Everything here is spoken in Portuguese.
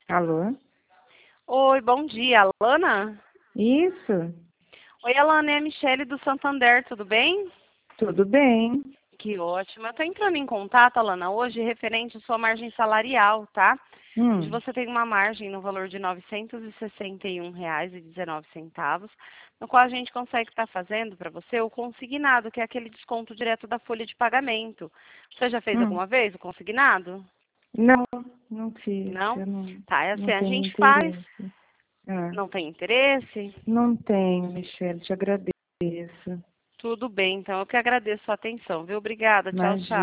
Alô? Oi, bom dia, Alana? Isso, Oi, Alana, é a Michele do Santander, tudo bem? tudo bem. Que ótimo. Eu estou entrando em contato, Alana, hoje referente à sua margem salarial, tá? Hoje Hum, você tem uma margem no valor de R$ 961,19, no qual a gente consegue estar fazendo para você o consignado, que é aquele desconto direto da folha de pagamento. Você já fez hum. alguma vez o consignado? Não, não fiz. Não? Eu não, Tá, é assim, não a tenho gente faz, interesse. Ah, não tem interesse? não tenho, Michele, te agradeço. Tudo bem, então eu que agradeço a atenção, viu? Obrigada, tchau, Imagina. tchau.